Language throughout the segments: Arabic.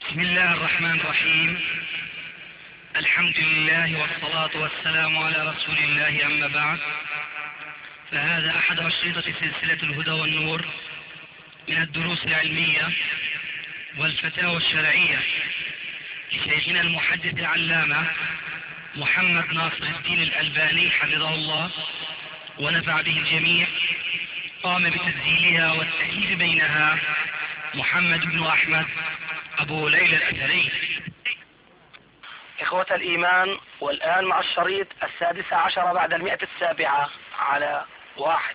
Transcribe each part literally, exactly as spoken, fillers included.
بسم الله الرحمن الرحيم. الحمد لله والصلاة والسلام على رسول الله، أما بعد، فهذا أحد أشرطة سلسلة الهدى والنور من الدروس العلمية والفتاوى الشرعية لشيخنا المحدث العلامة محمد ناصر الدين الألباني حفظه الله ونفع به الجميع. قام بتسجيلها والتأليف بينها محمد بن أحمد أبو ليلى الأثري. إخوة الإيمان، والآن مع الشريط السادس عشر بعد المئة السابعة على واحد.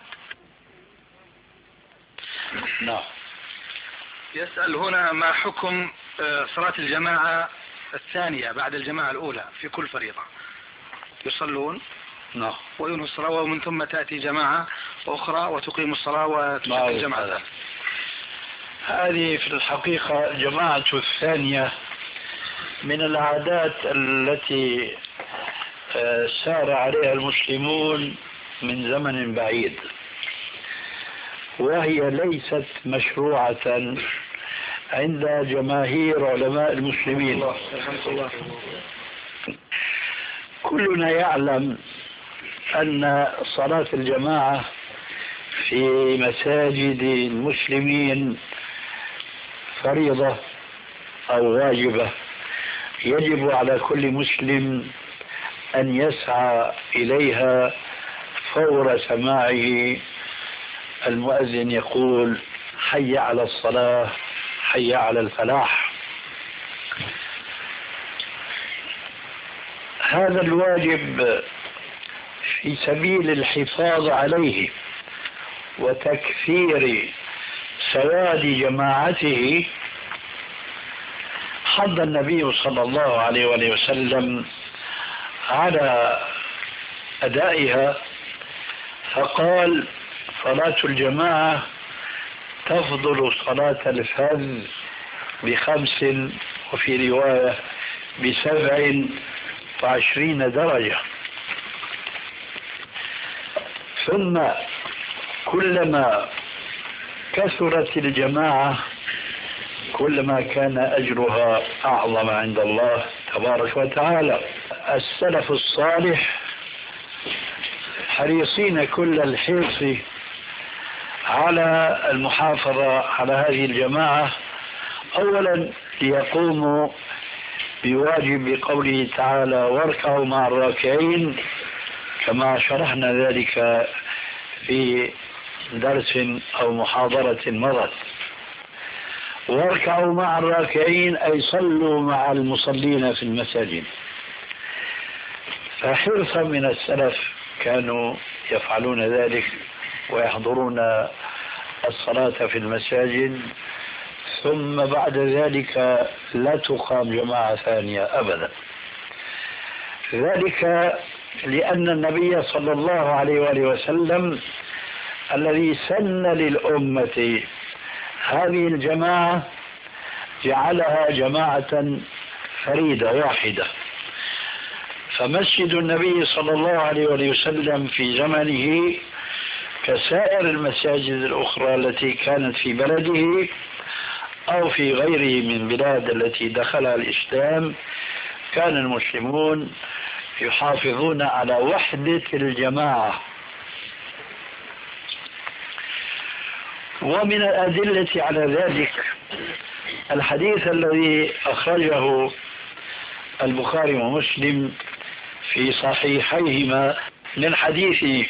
نعم. يسأل هنا: ما حكم صلاة الجماعة الثانية بعد الجماعة الأولى في كل فريضة؟ يصلون نعم وينهوا الصلاة ومن ثم تأتي جماعة أخرى وتقيم الصلاة وتشكل جماعة. هذه في الحقيقة الجماعة الثانية من العادات التي سار عليها المسلمون من زمن بعيد، وهي ليست مشروعة عند جماهير علماء المسلمين. كلنا يعلم أن صلاة الجماعة في مساجد المسلمين فريضة أو واجبة، يجب على كل مسلم أن يسعى إليها فور سماعه المؤذن يقول: حي على الصلاة، حي على الفلاح. هذا الواجب في سبيل الحفاظ عليه وتكثير سواد جماعته حض النبي صلى الله عليه وآله وسلم على أدائها، فقال: صلاة الجماعة تفضل صلاة الفذ بخمس، وفي رواية بسبع وعشرين درجة. ثم كلما كثرت الجماعة كلما كان أجرها أعظم عند الله تبارك وتعالى. السلف الصالح حريصين كل الحرص على المحافظة على هذه الجماعة، أولا ليقوموا بواجب قوله تعالى: واركعوا مع الراكعين، كما شرحنا ذلك في درس أو محاضرة مضت. واركعوا مع الراكعين أي صلوا مع المصلين في المساجد. فحرصا من السلف كانوا يفعلون ذلك ويحضرون الصلاة في المساجد، ثم بعد ذلك لا تقام جماعة ثانية أبدا. ذلك لأن النبي صلى الله عليه وآله وسلم الذي سن للأمة هذه الجماعة جعلها جماعة فريدة واحدة. فمسجد النبي صلى الله عليه وآله وسلم في زمنه كسائر المساجد الأخرى التي كانت في بلده أو في غيره من بلاد التي دخلها الإسلام، كان المسلمون يحافظون على وحدة الجماعة. ومن الأدلة على ذلك الحديث الذي أخرجه البخاري ومسلم في صحيحيهما من حديث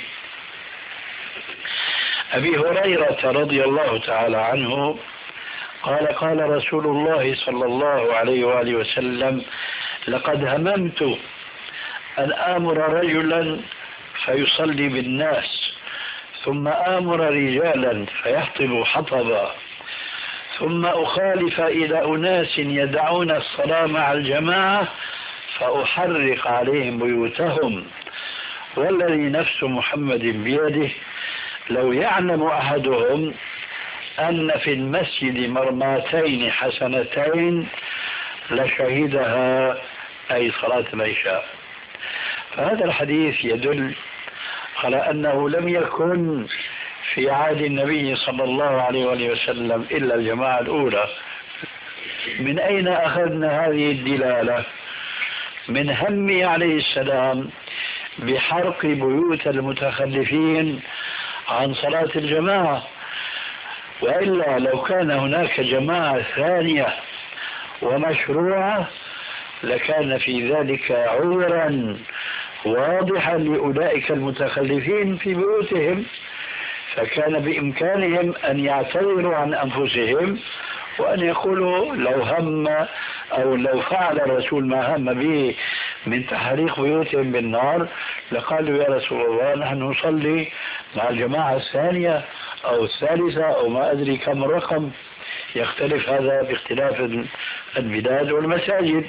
أبي هريرة رضي الله تعالى عنه قال: قال رسول الله صلى الله عليه وآله وسلم: لقد هممت أن آمر رجلا فيصلي بالناس، ثم آمر رجالا فيحطبوا حطبا، ثم أخالف إلى أناس يدعون الصلاة مع الجماعة فأحرق عليهم بيوتهم، والذي نفس محمد بيده لو يعلم أحدهم أن في المسجد مرماتين حسنتين لشهدها، أي صلاة العشاء. فهذا الحديث يدل على أنه لم يكن في عهد النبي صلى الله عليه وآله وسلم إلا الجماعة الأولى، من أين أخذنا هذه الدلالة؟ من همه عليه السلام بحرق بيوت المتخلفين عن صلاة الجماعة، وإلا لو كان هناك جماعة ثانية ومشروعة لكان في ذلك عذرا واضحا لأولئك المتخلفين في بيوتهم، فكان بإمكانهم أن يعتذروا عن أنفسهم وأن يقولوا لو هم أو لو فعل الرسول ما هم به من تحريق بيوتهم بالنار لقالوا يا رسول الله نحن نصلي مع الجماعة الثانية أو الثالثة أو ما أدري كم رقم، يختلف هذا باختلاف البلاد والمساجد.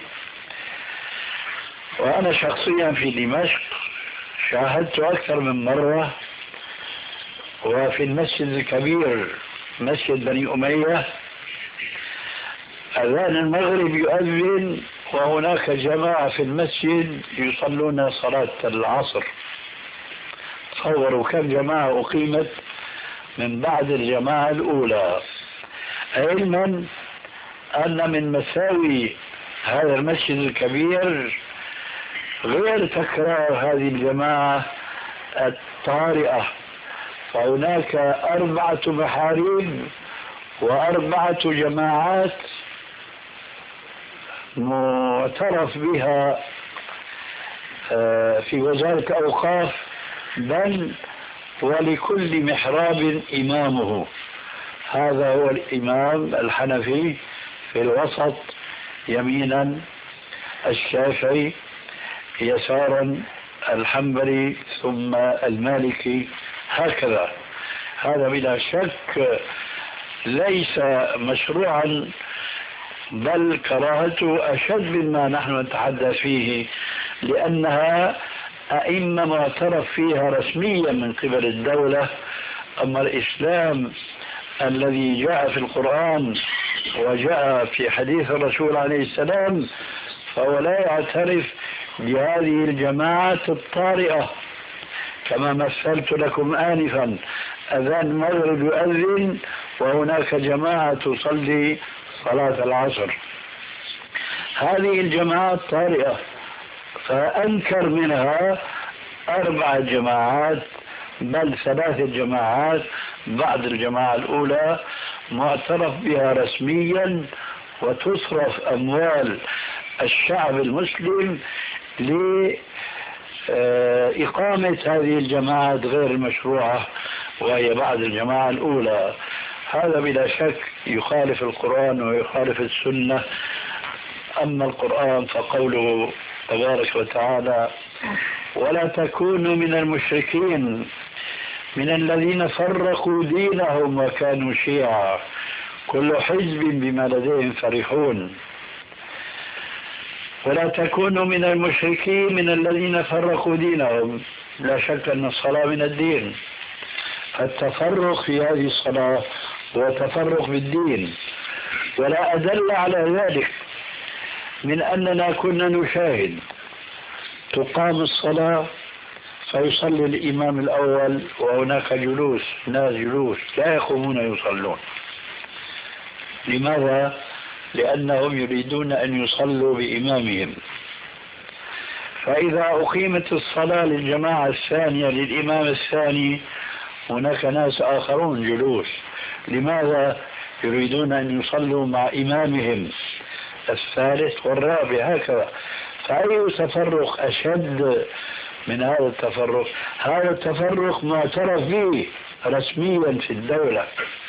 وأنا شخصيا في دمشق شاهدت أكثر من مرة، وفي المسجد الكبير مسجد بني أمية أذان المغرب يؤذن وهناك جماعة في المسجد يصلون صلاة العصر. تصوروا كم جماعة أقيمت من بعد الجماعة الأولى، علما أن من مساوي هذا المسجد الكبير غير تكرار هذه الجماعة الطارئة، فهناك أربعة محاريب وأربعة جماعات معترف بها في وزارة الأوقاف، بل ولكل محراب إمامه. هذا هو الإمام الحنفي في الوسط يمينا، الشافعي يسارا، الحنبلي ثم المالكي، هكذا. هذا بلا شك ليس مشروعا، بل كراهته أشد مما نحن نتحدث فيه، لأنها أئمة معترف فيها رسميا من قبل الدولة. أما الإسلام الذي جاء في القرآن وجاء في حديث الرسول عليه السلام فهو لا يعترف بهذه الجماعات الطارئة. كما مثلت لكم آنفا، أذان المغرب يؤذن وهناك جماعة تصلي صلاة العصر، هذه الجماعات طارئة، فأنكر منها أربع جماعات بل ثلاث جماعات بعد الجماعة الأولى معترف بها رسميا، وتصرف أموال الشعب المسلم لإقامة هذه الجماعات غير المشروعة وهي بعد الجماعة الأولى. هذا بلا شك يخالف القرآن ويخالف السنة. أما القرآن فقوله تبارك وتعالى ولا تكونوا من المشركين من الذين فرقوا دينهم وكانوا شيعا كل حزب بما لديهم فرحون. ولا تكونوا من المشركين من الذين فرقوا دينهم، لا شك أن الصلاة من الدين، التفرق في هذه الصلاة هو تفرق بالدين. ولا أدل على ذلك من أننا كنا نشاهد تقام الصلاة فيصلي الإمام الأول وهناك جلوس، ناس جلوس لا يقومون يصلون. لماذا؟ لأنهم يريدون أن يصلوا بإمامهم. فإذا أقيمت الصلاة للجماعة الثانية للإمام الثاني هناك ناس آخرون جلوس، لماذا؟ يريدون أن يصلوا مع إمامهم الثالث والرابع، هكذا. فأي تفرق أشد من هذا التفرق؟ هذا التفرق معترف به رسميا في الدولة.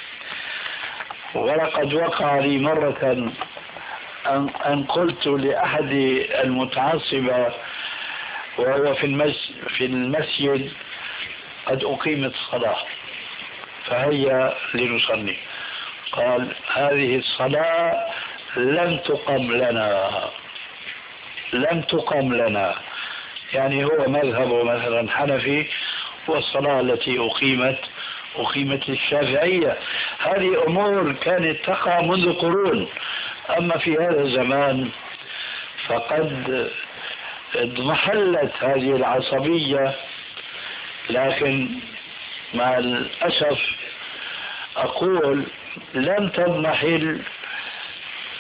ولقد وقع لي مرة أن قلت لأحد المتعصبة وهو في في المسجد قد أقيمت الصلاة فهيا لنصلي، قال هذه الصلاة لم تقم لنا لم تقم لنا يعني هو مذهبه مثلا حنفي، والصلاة التي أقيمت أقيمت للشافعية. هذه أمور كانت تقع منذ قرون. أما في هذا الزمان فقد اضمحلت هذه العصبية، لكن مع الأسف أقول لم تضمحل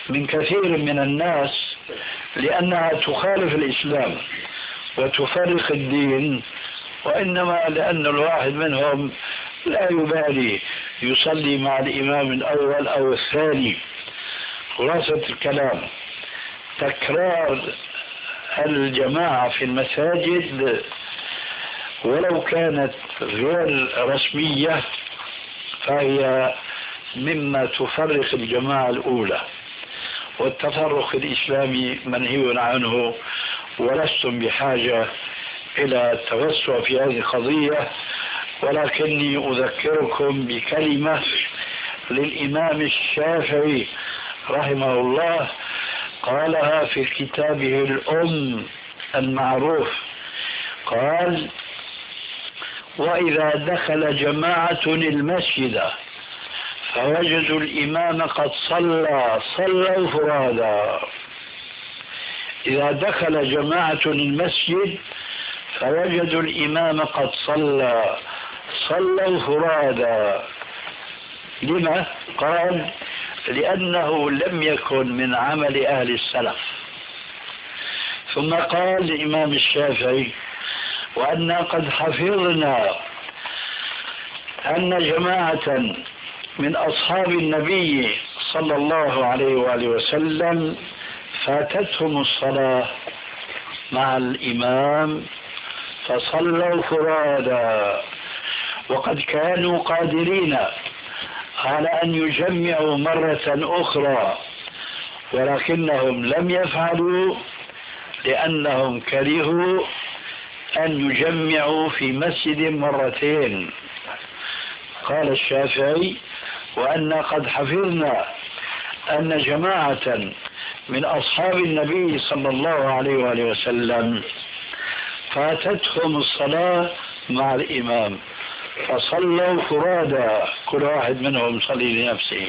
من كثير من الناس لأنها تخالف الإسلام وتفرق الدين، وإنما لأن الواحد منهم لا يبالي يصلي مع الإمام الأول أو الثاني. خلاصة الكلام تكرار الجماعة في المساجد ولو كانت غير رسمية فهي مما تفرق الجماعة الأولى، والتفرق الإسلامي منهي عنه، ولستم بحاجة إلى التوسع في هذه القضية. ولكني أذكركم بكلمة للإمام الشافعي رحمه الله قالها في كتابه الأم المعروف، قال: وإذا دخل جماعة المسجد فوجدوا الإمام قد صلى صلوا فرادا. إذا دخل جماعة المسجد فوجدوا الإمام قد صلى صلوا فرادا. لما؟ قال: لأنه لم يكن من عمل أهل السلف. ثم قال الإمام الشافعي: وأنا قد حفظنا أن جماعة من أصحاب النبي صلى الله عليه وآله وسلم فاتتهم الصلاة مع الإمام فصلوا فرادا، وقد كانوا قادرين على أن يجمعوا مرة أخرى ولكنهم لم يفعلوا لأنهم كرهوا أن يجمعوا في مسجد مرتين. قال الشافعي: وأنا قد حفظنا أن جماعة من أصحاب النبي صلى الله عليه وآله وسلم فاتتهم الصلاة مع الإمام فصلوا فرادا، كل واحد منهم صلي لنفسه.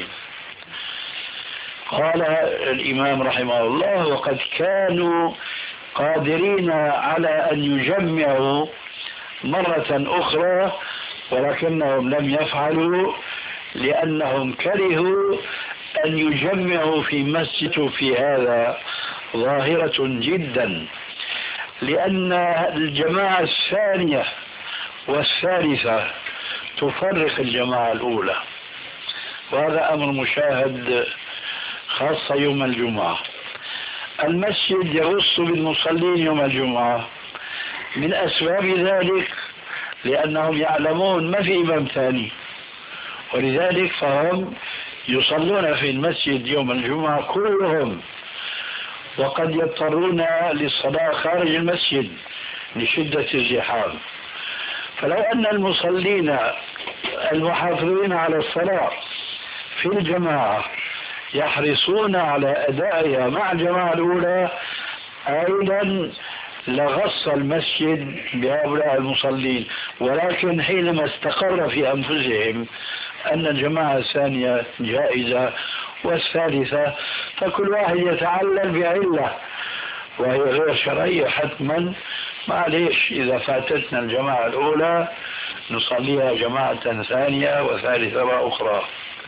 قال الإمام رحمه الله: وقد كانوا قادرين على أن يجمعوا مرة أخرى ولكنهم لم يفعلوا لأنهم كرهوا أن يجمعوا في مسجد. في هذا ظاهرة جدا، لأن الجماعة الثانية والثالثة تفرق الجماعة الأولى، وهذا أمر مشاهد خاصة يوم الجمعة. المسجد يغص بالمصلين يوم الجمعة من أسباب ذلك لأنهم يعلمون ما في إمام ثاني، ولذلك فهم يصلون في المسجد يوم الجمعة كلهم، وقد يضطرون للصلاة خارج المسجد لشدة الزحام. فلو أن المصلين المحافظين على الصلاة في الجماعة يحرصون على أدائها مع الجماعة الأولى أيضا لغص المسجد بهؤلاء المصلين، ولكن حينما استقر في أنفسهم أن الجماعة الثانية جائزة والثالثة فكل واحد يتعلل بعلة وهي غير شرعية حتما، معليش إذا فاتتنا الجماعة الأولى نصليها جماعة ثانية وثالثة وأخرى.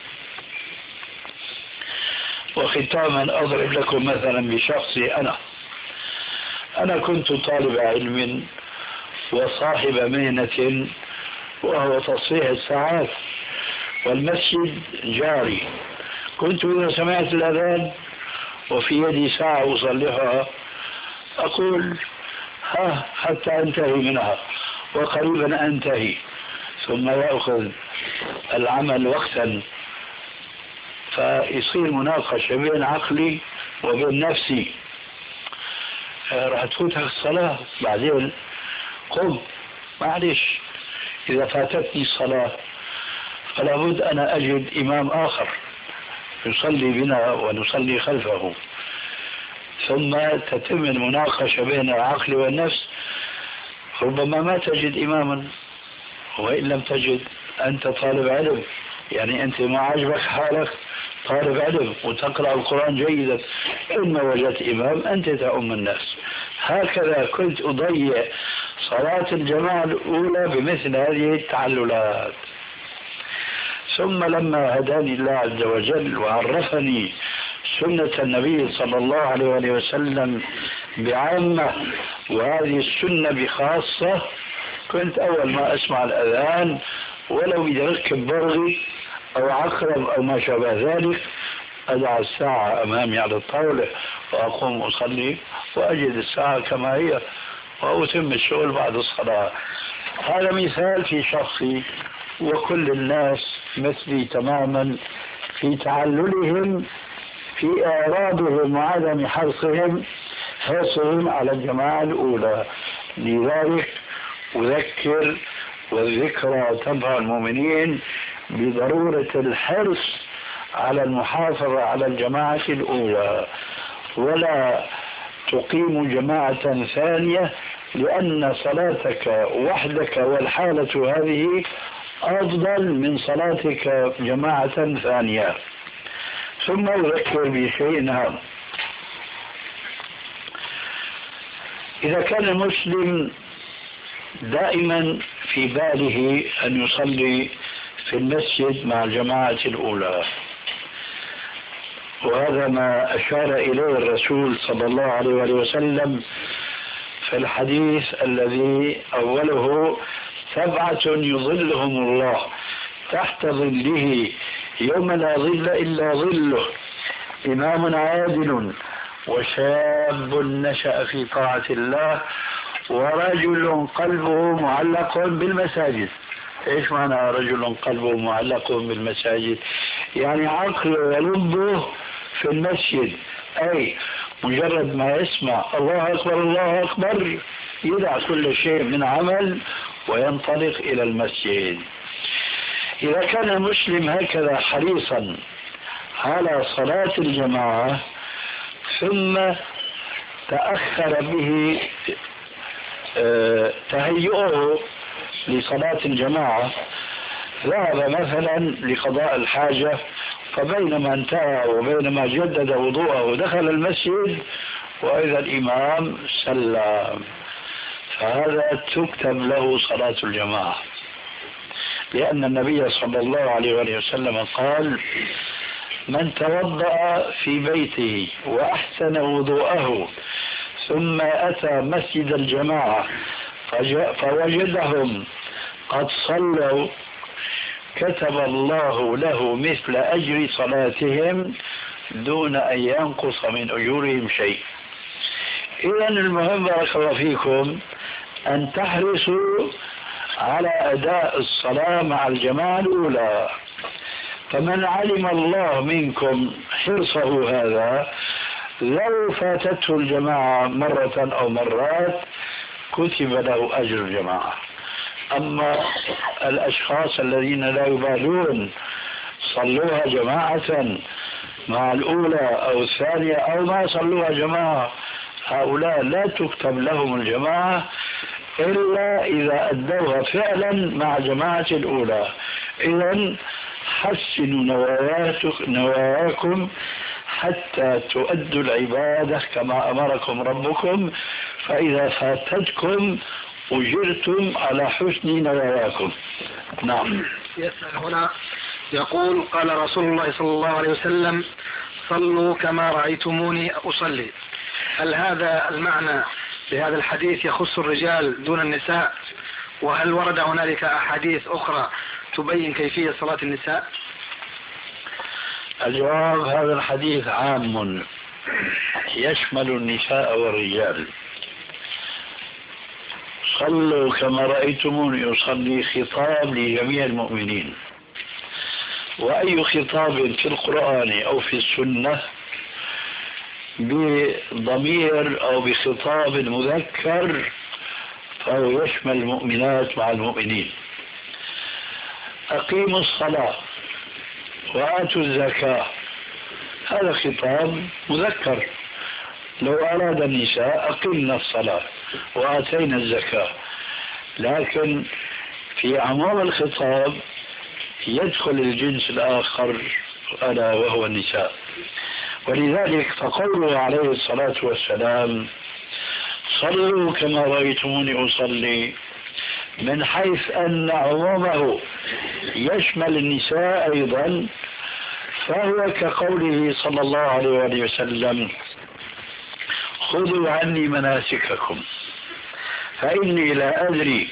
وختاما أضرب لكم مثلا بشخصي أنا أنا كنت طالب علم وصاحب مهنة وهو تصحيح الساعات، والمسجد جاري. كنت إذا سمعت الأذان وفي يدي ساعة أصلحها أقول ها حتى أنتهي منها وقريبا أنتهي، ثم يأخذ العمل وقتا، فيصير مناقشة بين عقلي وبين نفسي. راح تفوتك الصلاة بعدين قم، معلش إذا فاتتني الصلاة فلا بد أنا أجد إمام آخر يصلي بنا ونصلي خلفه، ثم تتم المناقشة بين العقل والنفس. ربما ما تجد إماما، وإن لم تجد أنت طالب علم، يعني أنت ما عجبك حالك طالب علم وتقرأ القرآن جيدا، إن وجدت إمام أنت تأم الناس. هكذا كنت أضيع صلاة الجماعة الأولى بمثل هذه التعللات. ثم لما هداني الله عز وجل وعرفني سنة النبي صلى الله عليه وسلم بعامة وهذه السنة بخاصة، كنت أول ما أسمع الأذان ولو بدي أركب برغي أو عقرب أو ما شابه ذلك أضع الساعة أمامي على الطاولة وأقوم أصلي وأجد الساعة كما هي وأتم الشغل بعد الصلاة. هذا مثال في شخصي، وكل الناس مثلي تماما في تعللهم في إعراضهم وعدم حرصهم حرصهم على الجماعة الأولى. لذلك أذكر والذكرى تنفع المؤمنين بضرورة الحرص على المحافظة على الجماعة الأولى، ولا تقيم جماعة ثانية، لأن صلاتك وحدك والحالة هذه أفضل من صلاتك جماعة ثانية. ثم أذكر بشيء هام: إذا كان المسلم دائما في باله أن يصلي في المسجد مع الجماعة الأولى، وهذا ما أشار إليه الرسول صلى الله عليه وسلم في الحديث الذي أوله: سبعة يظلهم الله تحت ظله يوم لا ظل إلا ظله، إمام عادل، وشاب نشأ في طاعة الله، ورجل قلبه معلق بالمساجد. ايش معنى رجل قلبه معلق بالمساجد؟ يعني عقله ولبه في المسجد، اي مجرد ما يسمع الله اكبر الله اكبر يدع كل شيء من عمل وينطلق الى المسجد. اذا كان المسلم هكذا حريصا على صلاة الجماعة ثم تأخر به تهيئه لصلاة الجماعة، ذهب مثلا لقضاء الحاجة، فبينما انتهى وبينما جدد وضوءه دخل المسجد وإذا الإمام سلم، فهذا تكتب له صلاة الجماعة، لأن النبي صلى الله عليه وسلم قال: من توضأ في بيته وأحسن وضوءه ثم أتى مسجد الجماعة فوجدهم قد صلوا كتب الله له مثل أجر صلاتهم دون أن ينقص من أجورهم شيء. إذن المهم بارك الله فيكم أن تحرصوا على أداء الصلاة مع الجماعة الأولى، فمن علم الله منكم حرصه هذا لو فاتته الجماعة مرة أو مرات كتب له أجر الجماعة. أما الأشخاص الذين لا يبالون صلوها جماعة مع الأولى أو الثانية أو ما صلوها جماعة، هؤلاء لا تكتب لهم الجماعة إلا إذا أدوها فعلا مع جماعة الأولى. إذن حسنوا نواياكم حتى تؤدوا العبادة كما أمركم ربكم، فإذا فاتتكم أجرتم على حسن نواياكم. نعم. يسأل هنا يقول: قال رسول الله صلى الله عليه وسلم: صلوا كما رأيتموني أصلي. هل هذا المعنى لهذا الحديث يخص الرجال دون النساء؟ وهل ورد هنالك أحاديث أخرى تبين كيفية صلاة النساء؟ الجواب: هذا الحديث عام يشمل النساء والرجال. صلوا كما رأيتموني أصلي خطاب لجميع المؤمنين، وأي خطاب في القرآن أو في السنة بضمير أو بخطاب مذكر فهو يشمل المؤمنات مع المؤمنين. أقيموا الصلاة وآتوا الزكاة، هذا خطاب مذكر. لو أراد النساء أقمنا الصلاة وآتينا الزكاة، لكن في عموم الخطاب يدخل الجنس الآخر ألا وهو النساء. ولذلك فقوله عليه الصلاة والسلام: صلوا كما رأيتموني أصلي، من حيث أن عمومه يشمل النساء أيضا، فهو كقوله صلى الله عليه وآله وسلم خذوا عني مناسككم فإني لا أدري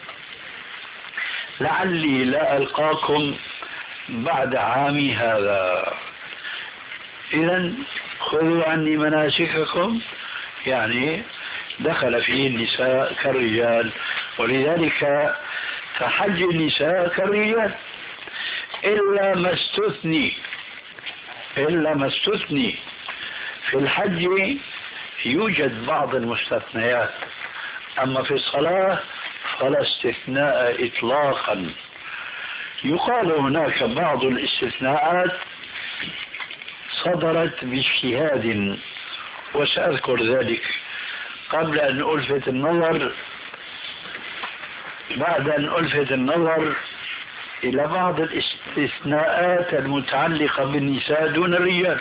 لعلي لا ألقاكم بعد عامي هذا. إذن خذوا عني مناسككم يعني دخل فيه النساء كالرجال، ولذلك فحج النساء كالرجال إلا ما استثني إلا ما استثني في الحج يوجد بعض المستثنيات، أما في الصلاة فلا استثناء إطلاقا. يقال هناك بعض الاستثناءات صدرت باجتهاد وسأذكر ذلك قبل أن ألفت النظر بعد أن ألفت النظر إلى بعض الاستثناءات المتعلقة بالنساء دون الرجال.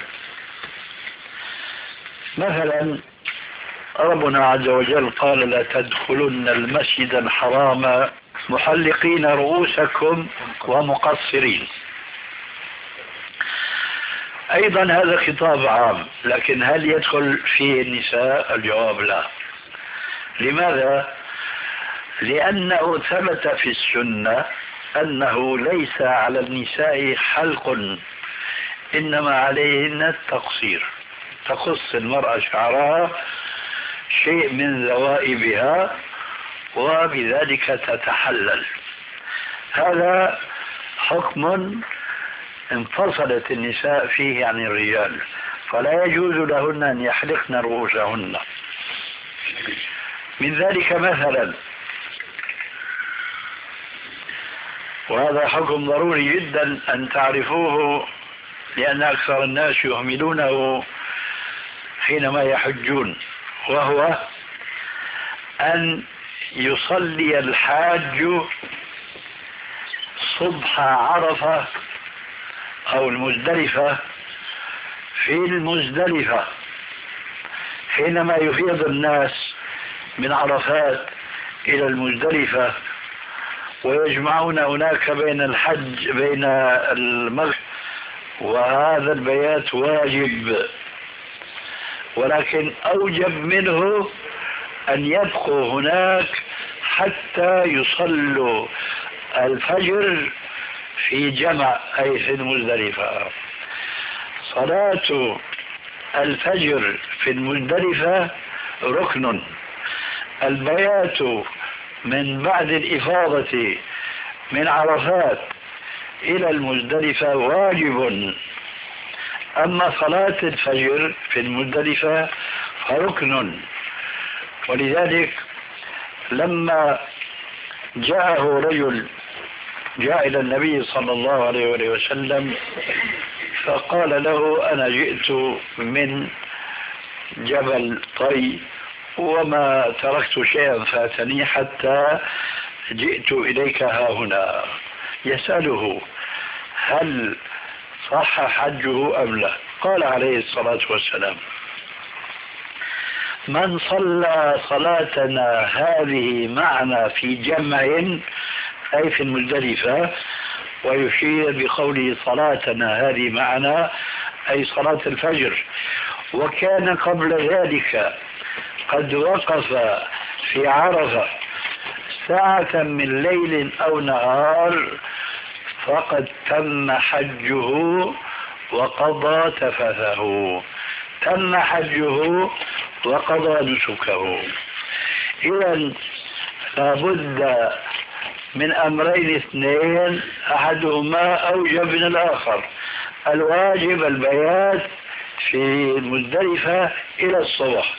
مثلا ربنا عز وجل قال لا تدخلن المسجد الحرام محلقين رؤوسكم ومقصرين. أيضا هذا خطاب عام، لكن هل يدخل فيه النساء؟ الجواب لا. لماذا؟ لأنه ثبت في السنة أنه ليس على النساء حلق، إنما عليهن التقصير. تقص المرأة شعرها شيء من ذوائبها وبذلك تتحلل. هذا حكم انفصلت النساء فيه عن الرجال، فلا يجوز لهن أن يحلقن رؤوسهن. من ذلك مثلا، وهذا حكم ضروري جدا أن تعرفوه لأن أكثر الناس يهملونه حينما يحجون، وهو أن يصلي الحاج صبح عرفة أو المزدلفة في المزدلفة حينما يفيض الناس من عرفات إلى المزدلفة ويجمعون هناك بين الحج بين المغرب، وهذا البيات واجب، ولكن أوجب منه أن يبقوا هناك حتى يصلوا الفجر في جمع أي في المزدلفة. صلاة الفجر في المزدلفة ركن، البيات من بعد الإفاضة من عرفات إلى المزدلفة واجب، أما صلاة الفجر في المزدلفة فركن. ولذلك لما جاءه رجل جاء إلى النبي صلى الله عليه وسلم فقال له أنا جئت من جبل طي وما تركت شيئا فاتني حتى جئت إليك ها هنا، يسأله هل صح حجه أم لا؟ قال عليه الصلاة والسلام من صلى صلاتنا هذه معنا في جمع أي في المزدلفة، ويشير بقوله صلاتنا هذه معنا أي صلاة الفجر، وكان قبل ذلك قد وقف في عرفة ساعة من ليل أو نهار فقد تم حجه وقضى تفثه، تم حجه وقضى نسكه. إذن لابد من أمرين اثنين أحدهما أوجب من الآخر. الواجب البيات في المزدلفة إلى الصبح،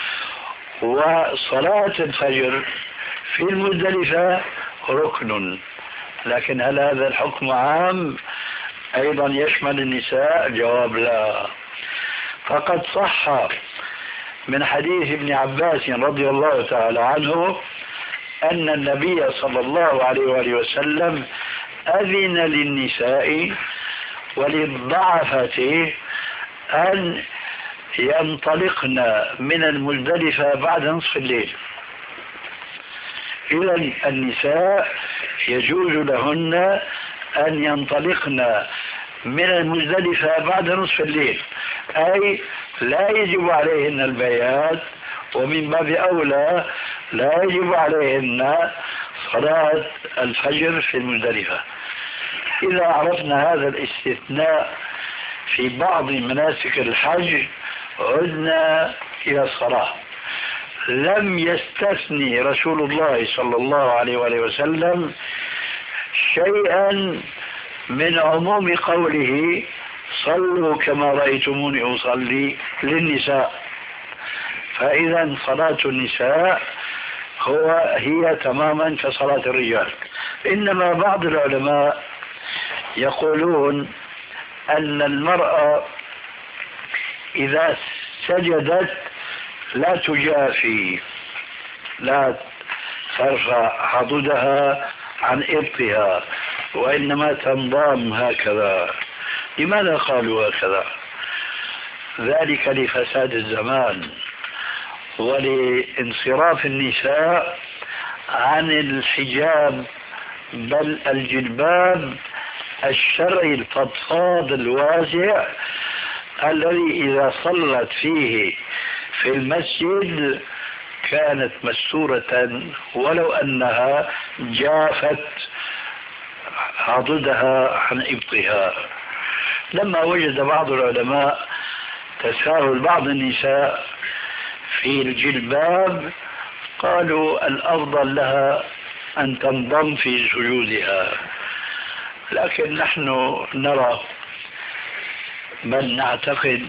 وصلاة الفجر في المزدلفة ركن. لكن هل هذا الحكم عام أيضا يشمل النساء؟ جواب لا. فقد صح من حديث ابن عباس رضي الله تعالى عنه أن النبي صلى الله عليه وآله وسلم أذن للنساء وللضعفة أن ينطلقن من المزدلفة بعد نصف الليل. إذن النساء يجوز لهن أن ينطلقن من المزدلفة بعد نصف الليل، أي لا يجب عليهن البيات، ومن باب أولى لا يجب عليهن صلاة الفجر في المزدلفة. إذا عرفنا هذا الاستثناء في بعض مناسك الحج عدنا إلى الصلاة. لم يستثني رسول الله صلى الله عليه وآله وسلم شيئا من عموم قوله صلوا كما رأيتموني أصلي للنساء، فإذا صلاة النساء هو هي تماما كصلاة الرجال. إنما بعض العلماء يقولون أن المرأة إذا سجدت لا تجافي، لا ترفع حدودها عن إبطها، وإنما تنضم هكذا. لماذا قالوا هكذا؟ ذلك لفساد الزمان ولانصراف النساء عن الحجاب، بل الجلباب الشرعي الفضفاض الواسع الذي إذا صلت فيه في المسجد كانت مستورة ولو أنها جافت عضدها عن إبطها. لما وجد بعض العلماء تساهل بعض النساء في الجلباب قالوا الأفضل لها أن تنضم في سجودها، لكن نحن نرى بل نعتقد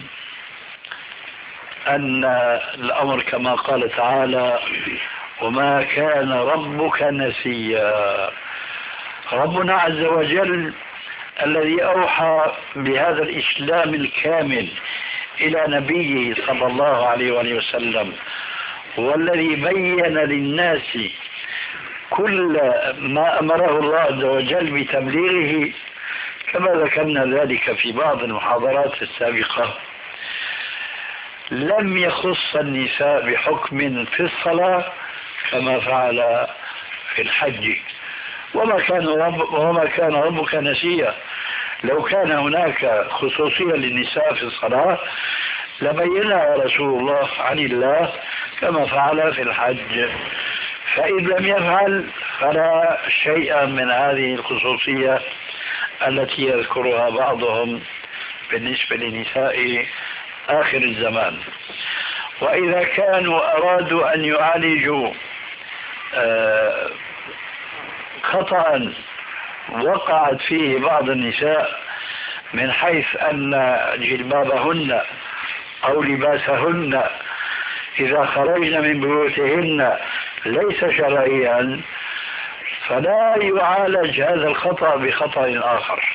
أن الأمر كما قال تعالى وما كان ربك نسيا. ربنا عز وجل الذي أوحى بهذا الإسلام الكامل إلى نبيه صلى الله عليه وآله وسلم، والذي بين للناس كل ما أمره الله عز وجل بتبليغه كما ذكرنا ذلك في بعض المحاضرات السابقة، لم يخص النساء بحكم في الصلاة كما فعل في الحج. وما كان رب وما كان ربك نسيا. لو كان هناك خصوصية للنساء في الصلاة لبينها رسول الله عن الله كما فعل في الحج، فإن لم يفعل فلا شيء من هذه الخصوصية التي يذكرها بعضهم بالنسبة لنساء آخر الزمان. وإذا كانوا أرادوا أن يعالجوا آه خطأ وقعت فيه بعض النساء من حيث أن جلبابهن أو لباسهن إذا خرجن من بيوتهن ليس شرعيا، فلا يعالج هذا الخطأ بخطأ آخر.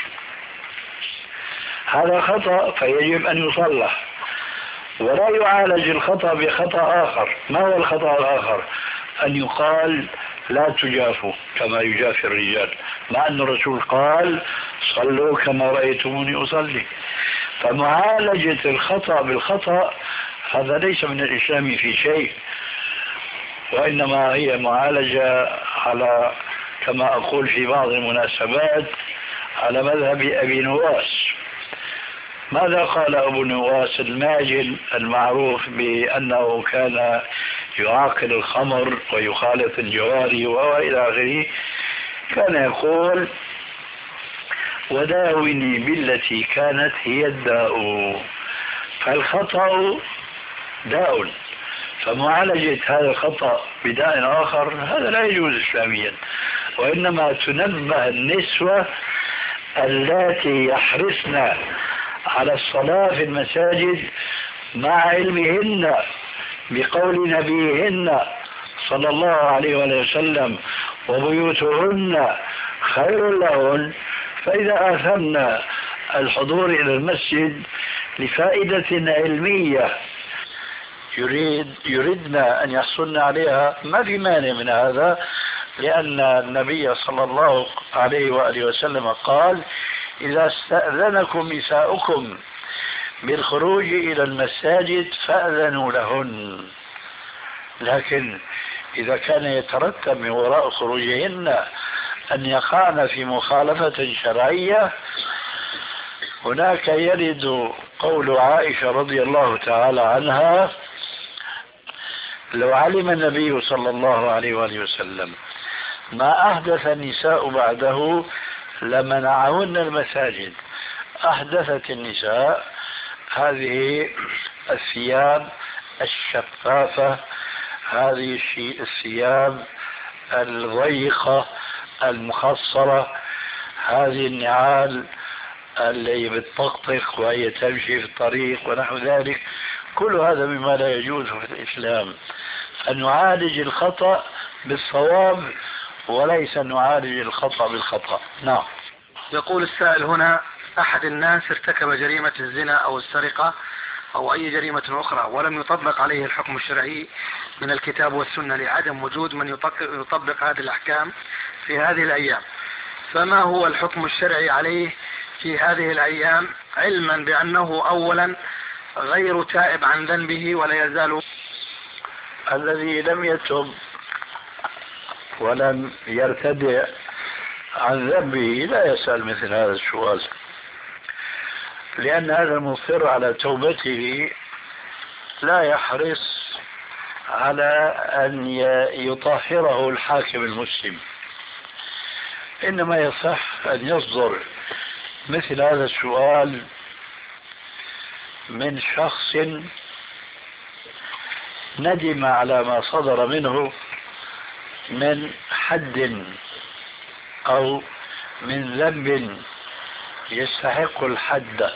هذا خطأ فيجب أن يصلح، ولا يعالج الخطأ بخطأ آخر. ما هو الخطأ الآخر؟ أن يقال لا تجافوا كما يجافي الرجال، مع أن الرسول قال صلوا كما رأيتموني أصلي. فمعالجة الخطأ بالخطأ هذا ليس من الإسلام في شيء، وإنما هي معالجة على كما أقول في بعض المناسبات على مذهب أبي نواس. ماذا قال أبو نواس الماجن المعروف بأنه كان يعاقل الخمر ويخالط الجواري وإلى آخره؟ كان يقول وداوني بالتي كانت هي الداء. فالخطأ داء، فمعالجة هذا الخطأ بداء آخر هذا لا يجوز إسلاميا. وإنما تنبه النسوة اللاتي يحرصن على الصلاة في المساجد مع علمهن بقول نبيهن صلى الله عليه وسلم وبيوتهن خير لهن، فإذا آثمن الحضور إلى المسجد لفائدة علمية يريد يردنا أن يحصلن عليها ما في مانع من هذا، لأن النبي صلى الله عليه وآله وسلم قال إذا استأذنكم نساؤكم بالخروج إلى المساجد فأذنوا لهن. لكن إذا كان يترتب من وراء خروجهن أن يقعن في مخالفة شرعية هناك يرد قول عائشة رضي الله تعالى عنها: لو علم النبي صلى الله عليه وآله وسلم ما أحدث النساء بعده لمنعهن المساجد. أحدثت النساء هذه الثياب الشفافة، هذه الثياب الضيقة المخصرة، هذه النعال اللي بتطقطق وهي تمشي في الطريق ونحو ذلك. كل هذا مما لا يجوز في الإسلام، أن نعالج الخطأ بالصواب وليس نعالج الخطأ بالخطأ. نعم. يقول السائل هنا: أحد الناس ارتكب جريمة الزنا أو السرقة أو أي جريمة أخرى ولم يطبق عليه الحكم الشرعي من الكتاب والسنة لعدم وجود من يطبق هذه الأحكام في هذه الأيام، فما هو الحكم الشرعي عليه في هذه الأيام، علما بأنه أولا غير تائب عن ذنبه ولا يزال؟ الذي لم يتب ولم يرتدع عن ذنبه لا يسأل مثل هذا السؤال، لأن هذا المصر على توبته لا يحرص على أن يطهره الحاكم المسلم، إنما يصح أن يصدر مثل هذا السؤال من شخص ندم على ما صدر منه من حد أو من ذنب يستحق الحد.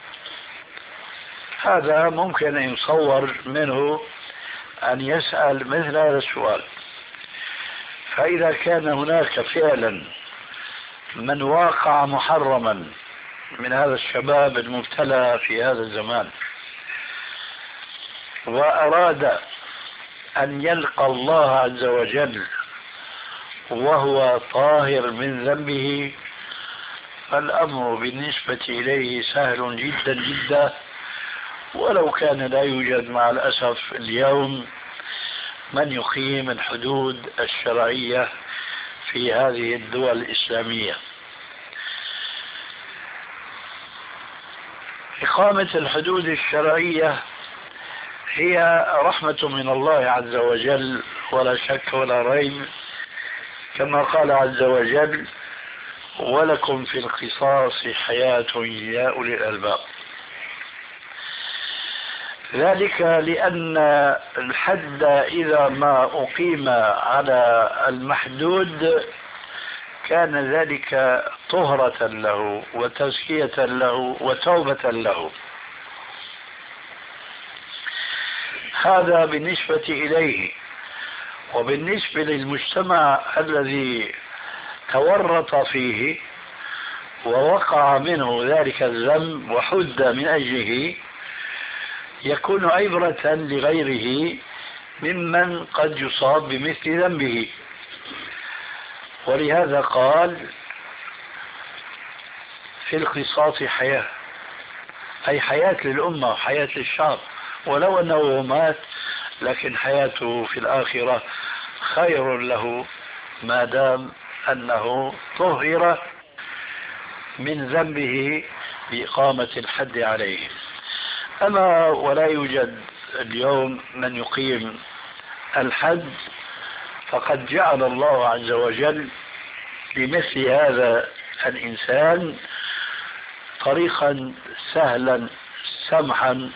هذا ممكن أن يصور منه أن يسأل مثل هذا السؤال. فإذا كان هناك فعلا من واقع محرما من هذا الشباب المبتلى في هذا الزمان وأراد أن يلقى الله عز وجل وهو طاهر من ذنبه، فالأمر بالنسبة إليه سهل جدا جدا، ولو كان لا يوجد مع الأسف اليوم من يقيم الحدود الشرعية في هذه الدول الإسلامية. إقامة الحدود الشرعية هي رحمة من الله عز وجل ولا شك ولا ريب، كما قال عز وجل: ولكم في القصاص حياة يا أولي الألباب. ذلك لأن الحد إذا ما أقيم على المحدود كان ذلك طهرة له وتزكية له وتوبة له. هذا بالنسبة إليه. وبالنسبة للمجتمع الذي تورط فيه ووقع منه ذلك الذنب وحد من أجله، يكون عبرة لغيره ممن قد يصاب بمثل ذنبه. ولهذا قال: في القصاص حياة، أي حياة للأمة وحياة للشعب، ولو أنه مات لكن حياته في الآخرة خير له ما دام أنه طهر من ذنبه بإقامة الحد عليه. أما ولا يوجد اليوم من يقيم الحد، فقد جعل الله عز وجل لمثل هذا الإنسان طريقا سهلا سمحا،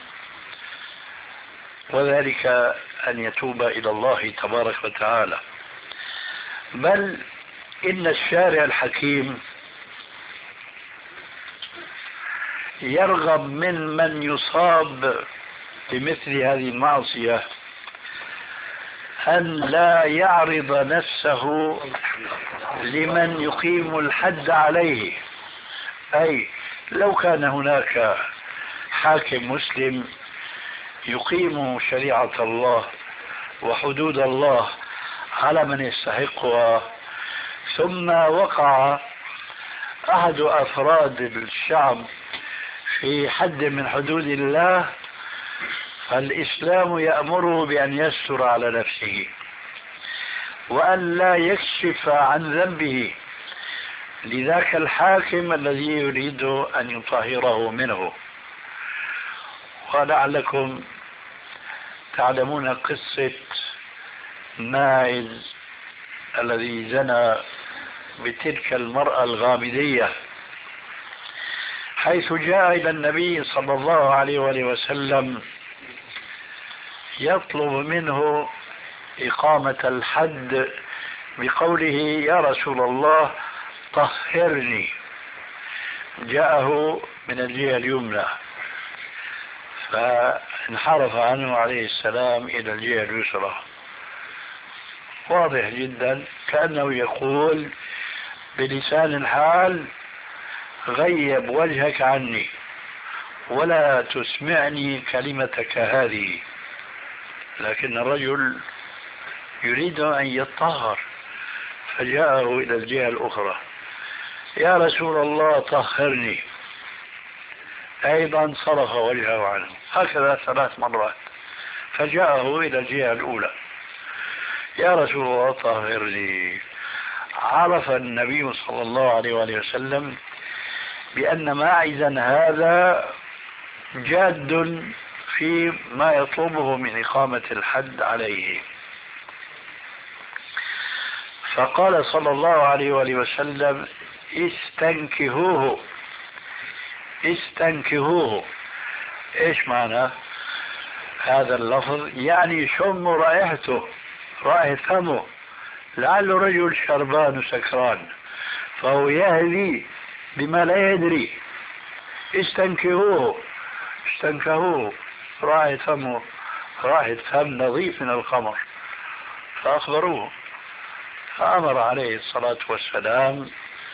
وذلك أن يتوب إلى الله تبارك وتعالى. بل إن الشارع الحكيم يرغب من من يصاب بمثل هذه المعصية أن لا يعرض نفسه لمن يقيم الحد عليه. أي لو كان هناك حاكم مسلم يقيم شريعة الله وحدود الله على من يستحقها، ثم وقع أحد أفراد الشعب في حد من حدود الله، فالإسلام يأمره بأن يستر على نفسه وأن لا يكشف عن ذنبه، لذاك الحاكم الذي يريد أن يطهره منه. ولعلكم تعلمون قصة ماعز الذي زنى بتلك المرأة الغامدية، حيث جاء إلى النبي صلى الله عليه وآله وسلم يطلب منه إقامة الحد بقوله يا رسول الله طهرني. جاءه من الجهة اليمنى فانحرف عنه عليه السلام إلى الجهة اليسرى. واضح جدا كأنه يقول بلسان الحال غيب وجهك عني ولا تسمعني كلمتك هذه. لكن الرجل يريد أن يطهر فجاءه إلى الجهة الأخرى يا رسول الله طهرني، أيضا صرف وجهه عنه، هكذا ثلاث مرات. فجاءه إلى الجهة الأولى يا رسول الله طهرني. عرف النبي صلى الله عليه وآله وسلم بأن ماعزا هذا جاد في ما يطلبه من إقامة الحد عليه، فقال صلى الله عليه وآله وسلم استنكهوه. استنكهوه ايش معنى هذا اللفظ؟ يعني شم رائحته، رائحة فمه، لعله رجل شربان سكران فهو يهدي بما لا يدري. استنكهوه، استنكهوه، رائحة فمه رائحة فم نظيف من الخمر. فأخبروه فأمر عليه الصلاة والسلام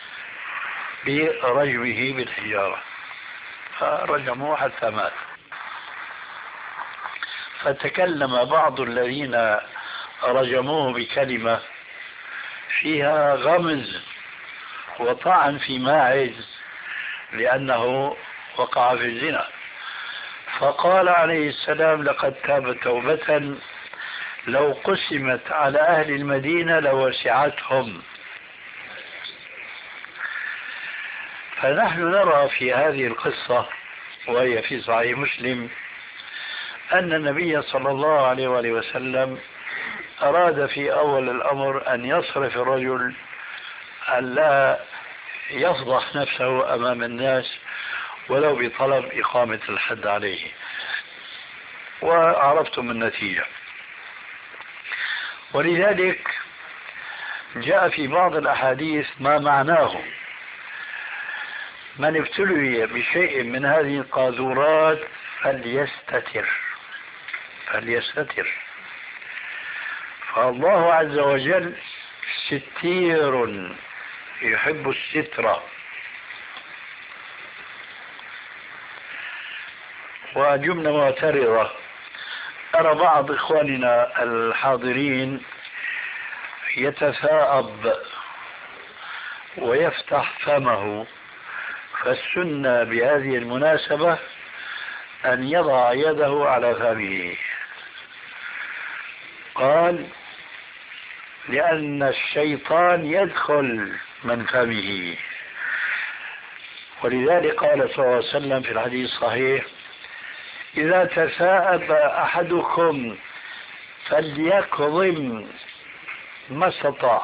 برجمه بالحجارة، فرجموه حتى مات. فتكلم بعض الذين رجموه بكلمة فيها غمز وطعن في ماعز لأنه وقع في الزنا، فقال عليه السلام لقد تاب توبة لو قسمت على أهل المدينة لوسعتهم. فنحن نرى في هذه القصة وهي في صحيح مسلم أن النبي صلى الله عليه وآله وسلم أراد في أول الأمر أن يصرف الرجل أن لا يفضح نفسه أمام الناس ولو بطلب إقامة الحد عليه، وعرفتم النتيجة. ولذلك جاء في بعض الأحاديث ما معناه من ابتلي بشيء من هذه القاذورات فليستتر فليستتر فالله عز وجل ستير يحب الستر. وجملة معترضة، أرى بعض إخواننا الحاضرين يتثاءب ويفتح فمه، فالسنة بهذه المناسبة أن يضع يده على فمه. قال لأن الشيطان يدخل من فمه، ولذلك قال صلى الله عليه وسلم في الحديث الصحيح إذا تثاءب أحدكم فليكظم ما استطاع.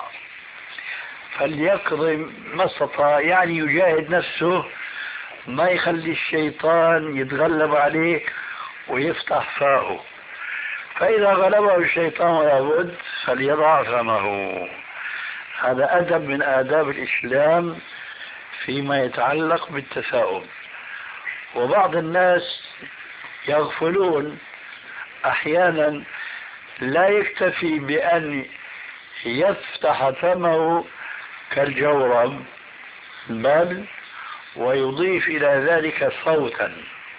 فليكظم ما استطاع يعني يجاهد نفسه ما يخلي الشيطان يتغلب عليه ويفتح فاه. فإذا غلبه الشيطان ولا بد فليضع فمه. هذا أدب من آداب الإسلام فيما يتعلق بالتثاؤب. وبعض الناس يغفلون أحيانا، لا يكتفي بأن يفتح فمه كالجورب بل ويضيف إلى ذلك صوتا،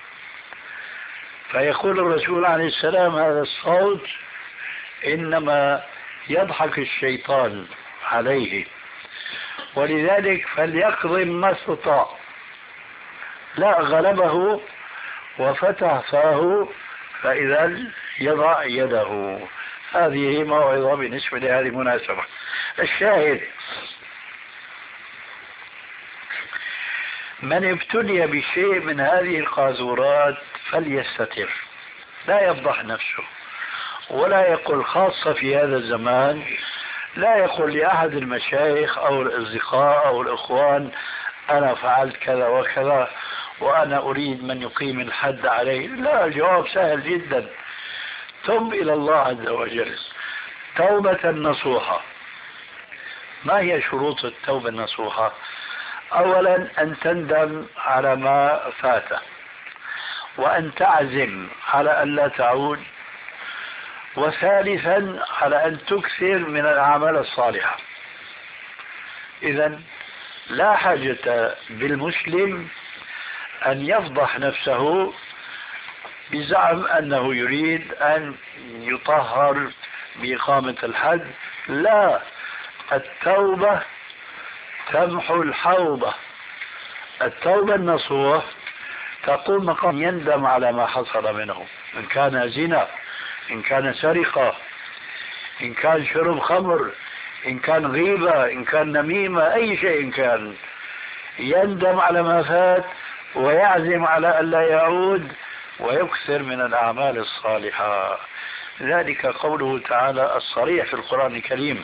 فيقول الرسول عليه السلام هذا الصوت إنما يضحك الشيطان عليه، ولذلك فليكظم ما استطاع. لا غلبه وفتح فاه فإذا يضع يده. هذه موعظة بالنسبة لهذه المناسبة. الشاهد من ابتلي بشيء من هذه القاذورات فليستتر، لا يفضح نفسه، ولا يقول، خاصة في هذا الزمان، لا يقول لأحد المشايخ أو الأصدقاء أو الإخوان أنا فعلت كذا وكذا وأنا أريد من يقيم الحد عليه. لا، الجواب سهل جدا، تب إلى الله عز وجل توبة نصوحة. ما هي شروط التوبة النصوحة؟ أولا أن تندم على ما فات، وأن تعزم على أن لا تعود، وثالثا على أن تكثر من الأعمال الصالحة. إذن لا حاجة بالمسلم أن يفضح نفسه بزعم أنه يريد أن يطهر بإقامة الحد. لا، التوبة تمحو الحوبة. التوبة النصوح تقوم مقام يندم على ما حصل منه، إن كان زنا، إن كان سرقة، إن كان شرب خمر، إن كان غيبة، إن كان نميمة، أي شيء كان، يندم على ما فات ويعزم على أن لا يعود ويكثر من الأعمال الصالحة. ذلك قوله تعالى الصريح في القرآن الكريم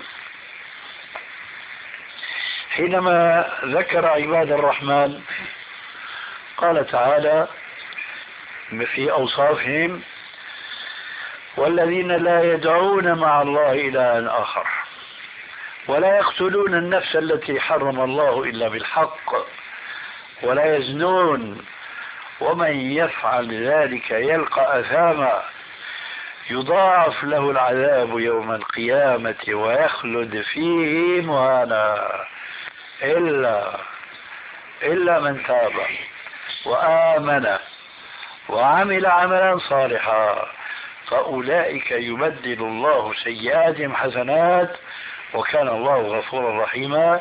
حينما ذكر عباد الرحمن، قال تعالى في أوصافهم: والذين لا يدعون مع الله إلها آخر ولا يقتلون النفس التي حرم الله إلا بالحق ولا يزنون ومن يفعل ذلك يلقى أثاما يضاعف له العذاب يوم القيامة ويخلد فيه مهانا إلا إلا من تاب وآمن وعمل عملا صالحا فأولئك يبدل الله سيئاتهم حسنات وكان الله غفورا رحيما.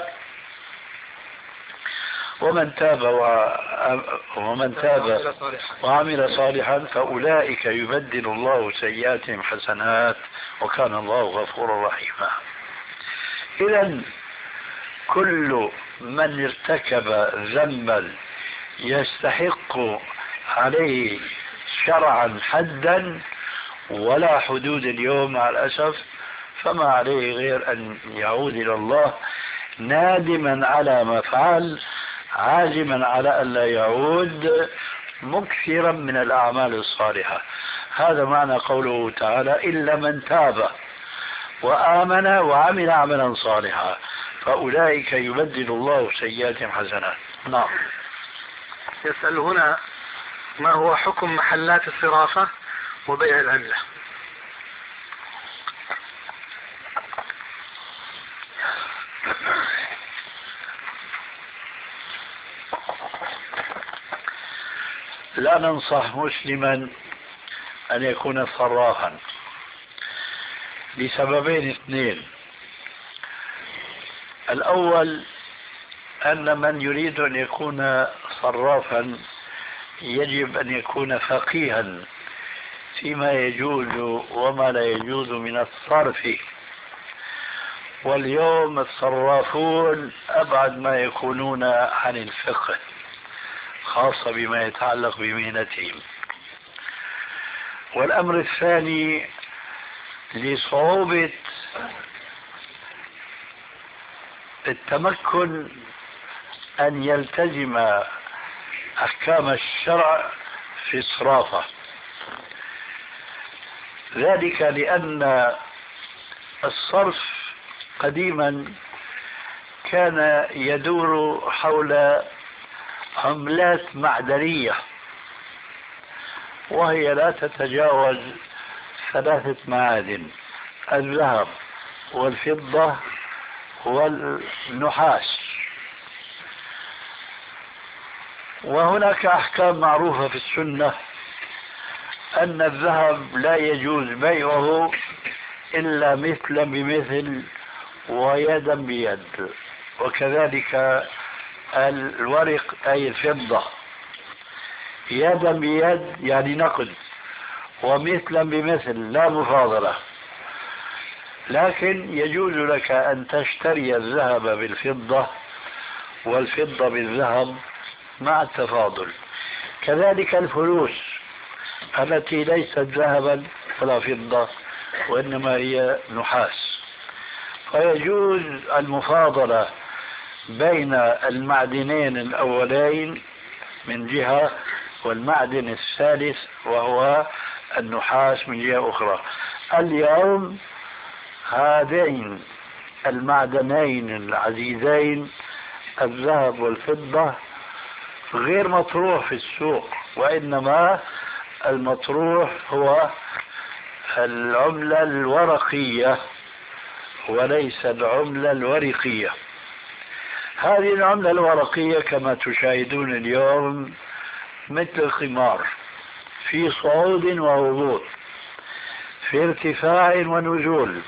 ومن تاب ومن تاب وعمل صالحا فأولئك يبدل الله سيئاتهم حسنات وكان الله غفورا رحيما. إذن كل من ارتكب ذنبا يستحق عليه شرعا حدا ولا حدود اليوم مع الأسف، فما عليه غير أن يعود إلى الله نادما على ما فعل، عازما على أن لا يعود، مكثرا من الأعمال الصالحة. هذا معنى قوله تعالى: إلا من تاب وآمن وعمل عملا صالحا فأولئك يبدل الله سيئاتهم حسنات. نعم. يسأل هنا: ما هو حكم محلات الصرافة وبيع العملة؟ لا ننصح مسلما أن يكون صرافا لسببين اثنين. الأول أن من يريد أن يكون صرافا يجب أن يكون فقيها فيما يجوز وما لا يجوز من الصرف، واليوم الصرافون أبعد ما يكونون عن الفقه خاصة بما يتعلق بمهنتهم. والأمر الثاني لصعوبة التمكن أن يلتزم أحكام الشرع في الصرافة، ذلك لأن الصرف قديما كان يدور حول عملات معدنية وهي لا تتجاوز ثلاثة معادن: الذهب والفضة والنحاس. وهناك أحكام معروفة في السنة أن الذهب لا يجوز بيعه إلا مثلا بمثل ويدا بيد، وكذلك الورق أي الفضة يدا بيد يعني نقد، ومثلا بمثل لا مفاضلة. لكن يجوز لك أن تشتري الذهب بالفضة والفضة بالذهب مع التفاضل. كذلك الفلوس التي ليست ذهبا ولا فضة وإنما هي نحاس، فيجوز المفاضلة بين المعدنين الأولين من جهة والمعدن الثالث وهو النحاس من جهة أخرى. اليوم هذين المعدنين العزيزين الذهب والفضة غير مطروح في السوق، وإنما المطروح هو العملة الورقية وليس العملة الورقية. هذه العملة الورقية كما تشاهدون اليوم مثل الخمار، في صعود وهبوط، في ارتفاع ونزول،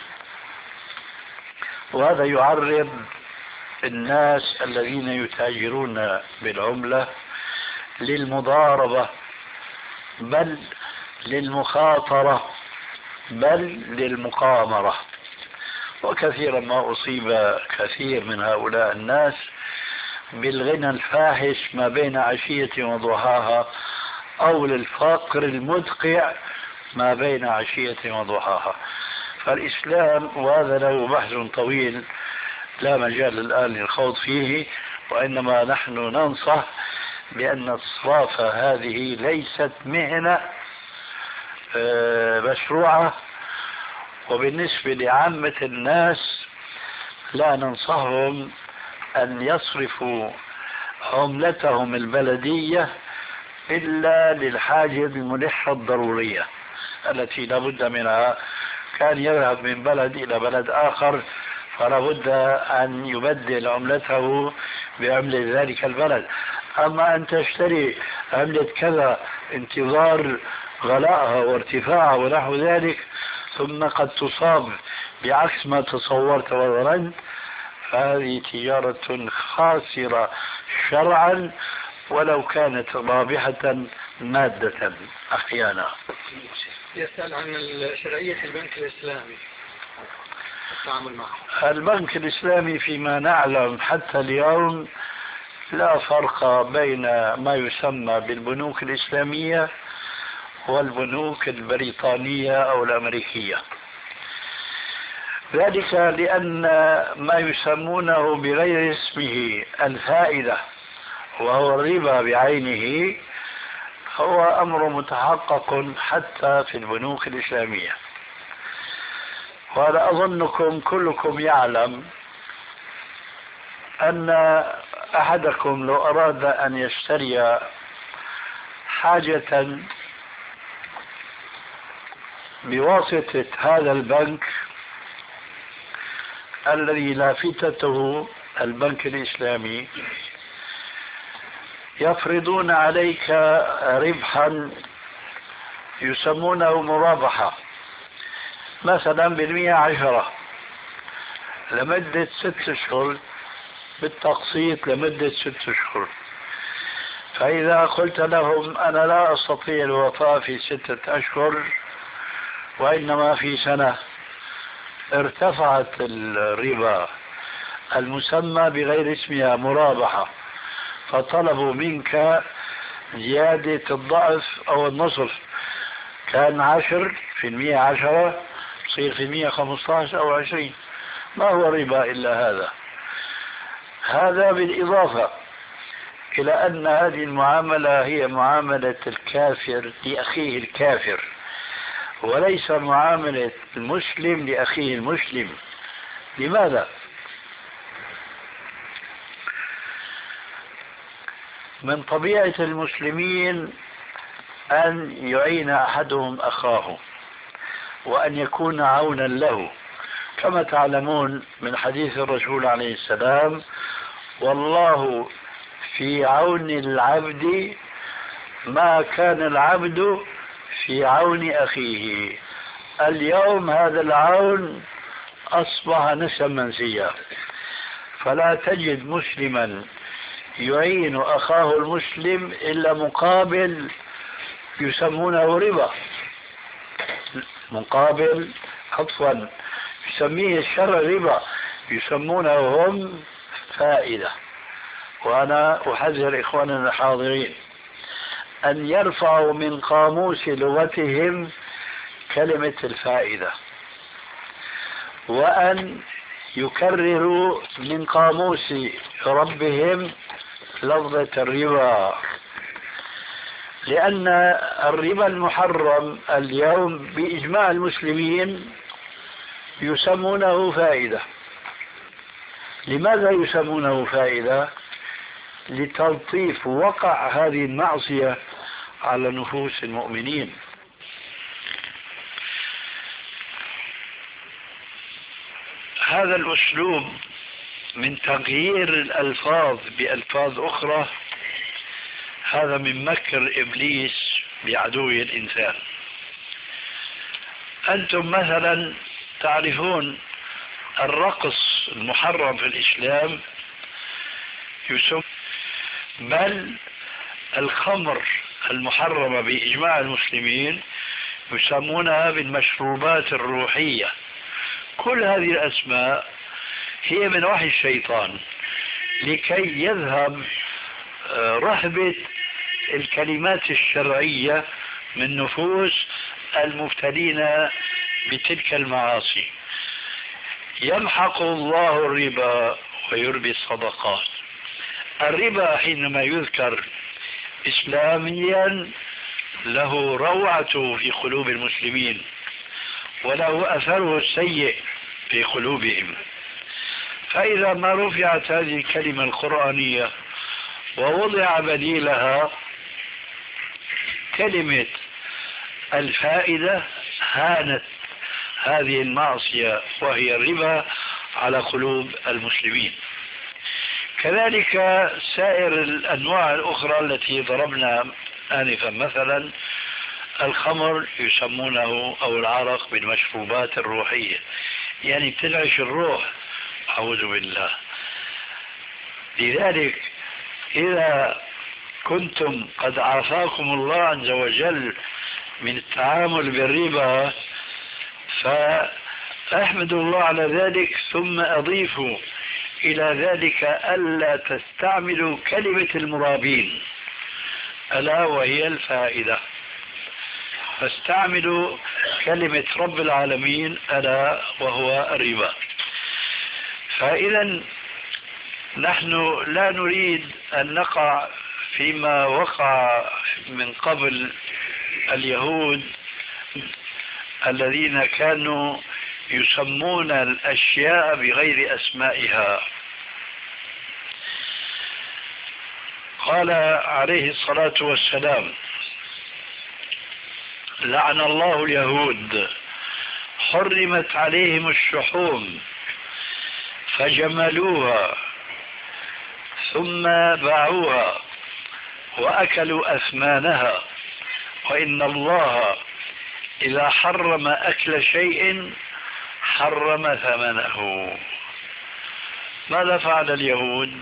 وهذا يعرض الناس الذين يتاجرون بالعملة للمضاربة، بل للمخاطرة، بل للمقامرة. وكثيرا ما أصيب كثير من هؤلاء الناس بالغنى الفاحش ما بين عشية وضحاها، أو للفقر المدقع ما بين عشية وضحاها. فالإسلام، وهذا له بحث طويل لا مجال الآن للخوض فيه، وإنما نحن ننصح بأن الصرافة هذه ليست مهنة مشروعة، وبالنسبة لعامة الناس لا ننصحهم أن يصرفوا عملتهم البلدية إلا للحاجة الملحة الضرورية التي لابد منها. كان يذهب من بلد إلى بلد آخر فلا بد أن يبدل عملته بعملة ذلك البلد. أما أن تشتري عملة كذا انتظار غلاءها وارتفاعها ونحو ذلك، ثم قد تصاب بعكس ما تصورت وظننت، فهذه تجارة خاسرة شرعا ولو كانت رابحة مادة أحيانا. يسأل عن شرعية البنك الإسلامي التعامل معه. البنك الإسلامي فيما نعلم حتى اليوم لا فرق بين ما يسمى بالبنوك الإسلامية والبنوك البريطانية أو الأمريكية، ذلك لأن ما يسمونه بغير اسمه الفائدة وهو الربا بعينه هو أمر متحقق حتى في البنوك الإسلامية. وأنا أظنكم كلكم يعلم أن أحدكم لو أراد أن يشتري حاجة بواسطة هذا البنك الذي لافتته البنك الإسلامي، يفرضون عليك ربحا يسمونه مرابحة، مثلا بالمئة عشرة لمدة ست أشهر بالتقسيط لمدة ست أشهر. فإذا قلت لهم أنا لا أستطيع الوفاء في ستة أشهر وإنما في سنة، ارتفعت الربا المسمى بغير اسمها مرابحة، فطلبوا منك زيادة الضعف أو النصف، كان عشر في المئة عشرة تصير في المئة خمسة عشر أو عشرين. ما هو ربا إلا هذا؟ هذا بالإضافة إلى أن هذه المعاملة هي معاملة الكافر لأخيه الكافر، وليس معاملة المسلم لأخيه المسلم. لماذا؟ من طبيعة المسلمين أن يعين أحدهم أخاه وأن يكون عونا له، كما تعلمون من حديث الرسول عليه السلام: والله في عون العبد ما كان العبد في عون أخيه. اليوم هذا العون أصبح نسيا منسيا، فلا تجد مسلما يعين أخاه المسلم إلا مقابل يسمونه ربا، مقابل عفوا يسميه الشرع ربا، يسمونه هم فائدة. وأنا أحذر إخواننا الحاضرين أن يرفعوا من قاموس لغتهم كلمة الفائدة، وأن يكرروا من قاموس ربهم لفظة الربا، لأن الربا المحرم اليوم بإجماع المسلمين يسمونه فائدة. لماذا يسمونه فائدة؟ لتلطيف وقع هذه المعصية على نفوس المؤمنين. هذا الأسلوب من تغيير الألفاظ بألفاظ أخرى هذا من مكر إبليس بعدو الإنسان. أنتم مثلا تعرفون الرقص المحرم في الإسلام يسمى، بل الخمر المحرمة بإجماع المسلمين يسمونها بالمشروبات الروحية. كل هذه الأسماء هي من وحي الشيطان لكي يذهب رهبة الكلمات الشرعية من نفوس المبتلين بتلك المعاصي. يمحق الله الربا ويربي الصدقات. الربا حينما يذكر إسلاميا له روعته في قلوب المسلمين وله أثره السيء في قلوبهم، فإذا ما رفعت هذه الكلمة القرآنية ووضع بديلها كلمة الفائدة هانت هذه المعصية وهي الربا على قلوب المسلمين. كذلك سائر الأنواع الأخرى التي ضربنا آنفا، مثلا الخمر يسمونه أو العرق بالمشروبات الروحية، يعني بتنعش الروح، أعوذ بالله. لذلك إذا كنتم قد عافاكم الله عز وجل من التعامل بالربا فأحمدوا الله على ذلك، ثم أضيفوا إلى ذلك ألا تستعملوا كلمة المرابين ألا وهي الفائدة، فاستعملوا كلمة رب العالمين ألا وهو الربا. فإذا نحن لا نريد أن نقع فيما وقع من قبل اليهود الذين كانوا يسمون الأشياء بغير أسمائها. قال عليه الصلاة والسلام: لعن الله اليهود حرمت عليهم الشحوم فجملوها ثم باعوها وأكلوا أثمانها، وإن الله إذا حرم أكل شيء حرم ثمنه. ماذا فعل اليهود؟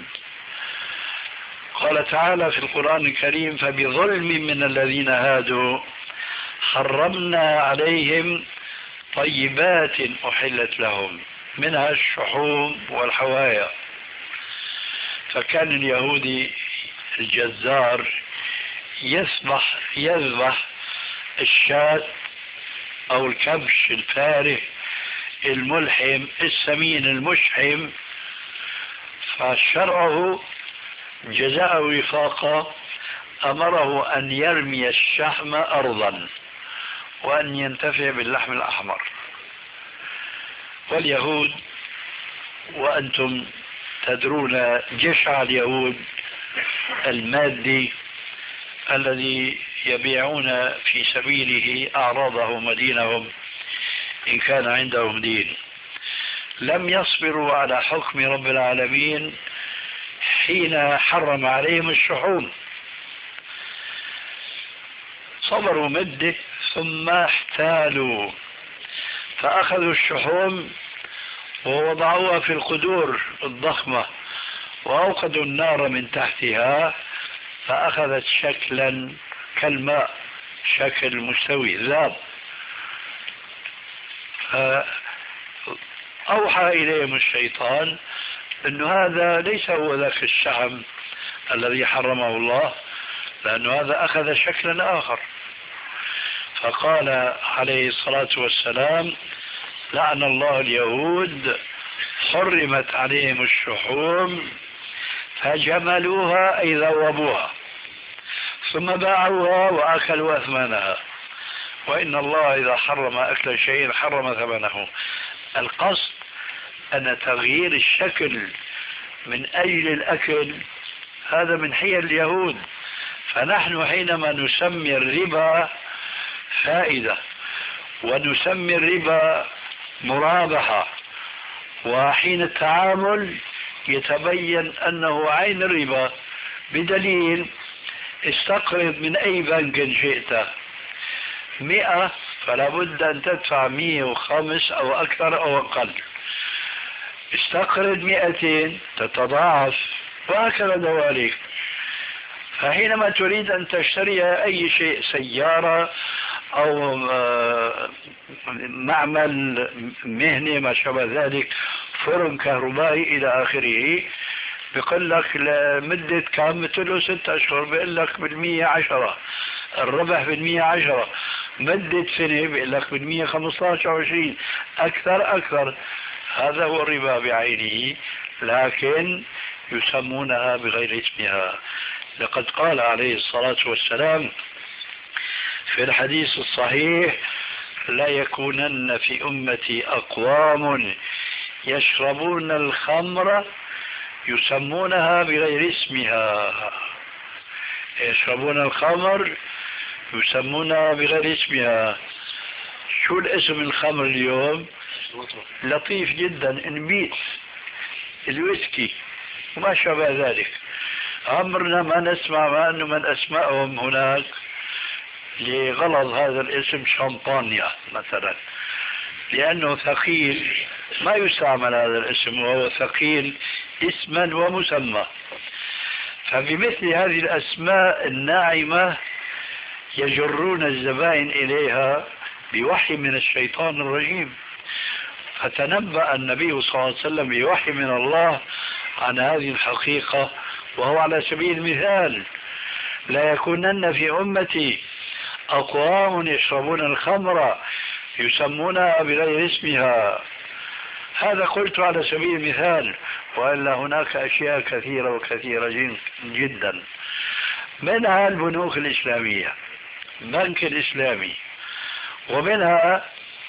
قال تعالى في القرآن الكريم: فبظلم من الذين هادوا حرمنا عليهم طيبات أحلت لهم منها الشحوم والحوايا. فكان اليهودي الجزار يذبح يذبح الشاة أو الكبش الفارغ الملحم السمين المشحم، فشرعه جزاء وفاقا أمره أن يرمي الشحم أرضا وأن ينتفع باللحم الأحمر. واليهود وأنتم تدرون جشع اليهود المادي الذي يبيعون في سبيله أعراضهم ودينهم إن كان عندهم دين، لم يصبروا على حكم رب العالمين حين حرم عليهم الشحوم، صبروا مدة ثم احتالوا فأخذوا الشحوم ووضعوها في القدور الضخمة وأوقدوا النار من تحتها فأخذت شكلا كالماء، شكل مستوي ذاب. فأوحى إليهم الشيطان أن هذا ليس هو ذاك الشحم الذي حرمه الله، لأن هذا أخذ شكلا آخر. فقال عليه الصلاة والسلام: لعن الله اليهود حرمت عليهم الشحوم فجملوها أي ذوبوها ثم باعوها وأكلوا أثمانها، وإن الله إذا حرم أكل شيء حرم ثمنه. القصد أن تغيير الشكل من أجل الأكل هذا من حيل اليهود. فنحن حينما نسمي الربا فائدة ونسمي الربا مرابحة، وحين التعامل يتبين أنه عين الربا، بدليل استقرض من أي بنك شئت مئة فلا بد أن تدفع مئة وخمس أو أكثر أو أقل. استقرض مئتين تتضاعف، وهكذا دواليك. فحينما تريد أن تشتري أي شيء، سيارة أو معمل مهني ما شابه ذلك، فرن كهربائي إلى آخره، بيقول لك لمدة كم؟ مثل له ست أشهر، بيقول لك بالمية عشرة، الربح بالمية عشرة، مدة سنة بيقول لك بالمية خمسة عشر أو عشرين، أكثر أكثر. هذا هو الربا بعينه، لكن يسمونها بغير اسمها. لقد قال عليه الصلاة والسلام في الحديث الصحيح: لا يكونن في أمتي أقوام يشربون الخمر يسمونها بغير اسمها. يشربون الخمر يسمونها بغير اسمها. شو الاسم الخمر اليوم؟ لطيف جدا، انبيت، الويسكي وما شابه ذلك. عمرنا ما نسمع ما أنه من أسمائهم هناك لغلظ هذا الاسم شامبانيا مثلا، لأنه ثقيل، ما يستعمل هذا الاسم وهو ثقيل اسما ومسمى. فبمثل هذه الأسماء الناعمة يجرون الزبائن إليها بوحي من الشيطان الرجيم. فتنبأ النبي صلى الله عليه وسلم بوحي من الله عن هذه الحقيقة، وهو على سبيل المثال: لا يكونن في أمتي أقوام يشربون الخمر يسمونها بغير اسمها. هذا قلت على سبيل المثال، وإلا هناك أشياء كثيرة وكثيرة جدا، منها البنوك الإسلامية، البنك الإسلامي، ومنها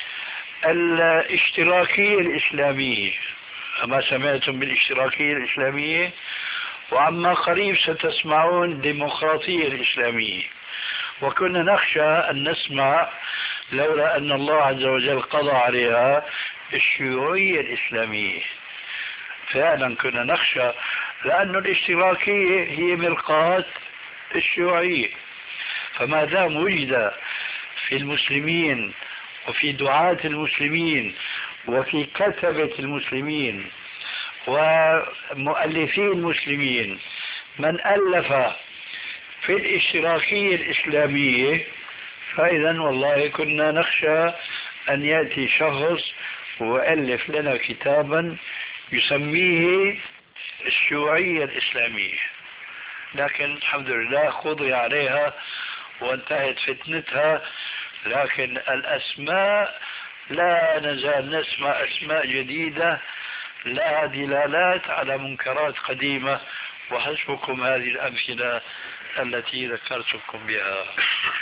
الاشتراكية الإسلامية. أما سمعتم بالاشتراكية الإسلامية؟ وعما قريب ستسمعون الديمقراطية الإسلامية. وكنا نخشى أن نسمع، لولا أن الله عز وجل قضى عليها، الشيوعية الإسلامية. فعلا كنا نخشى، لأن الاشتراكية هي مرقاة الشيوعية. فما دام وجد في المسلمين وفي دعاة المسلمين وفي كتبة المسلمين ومؤلفين المسلمين من ألف في الاشتراكية الإسلامية، فإذا والله كنا نخشى أن يأتي شخص وألف لنا كتابا يسميه الشيوعية الإسلامية. لكن الحمد لله قضي عليها وانتهت فتنتها. لكن الأسماء لا نزال نسمع أسماء جديدة لها دلالات على منكرات قديمة، وحسبكم هذه الأمثلة التي ذكرتكم بها.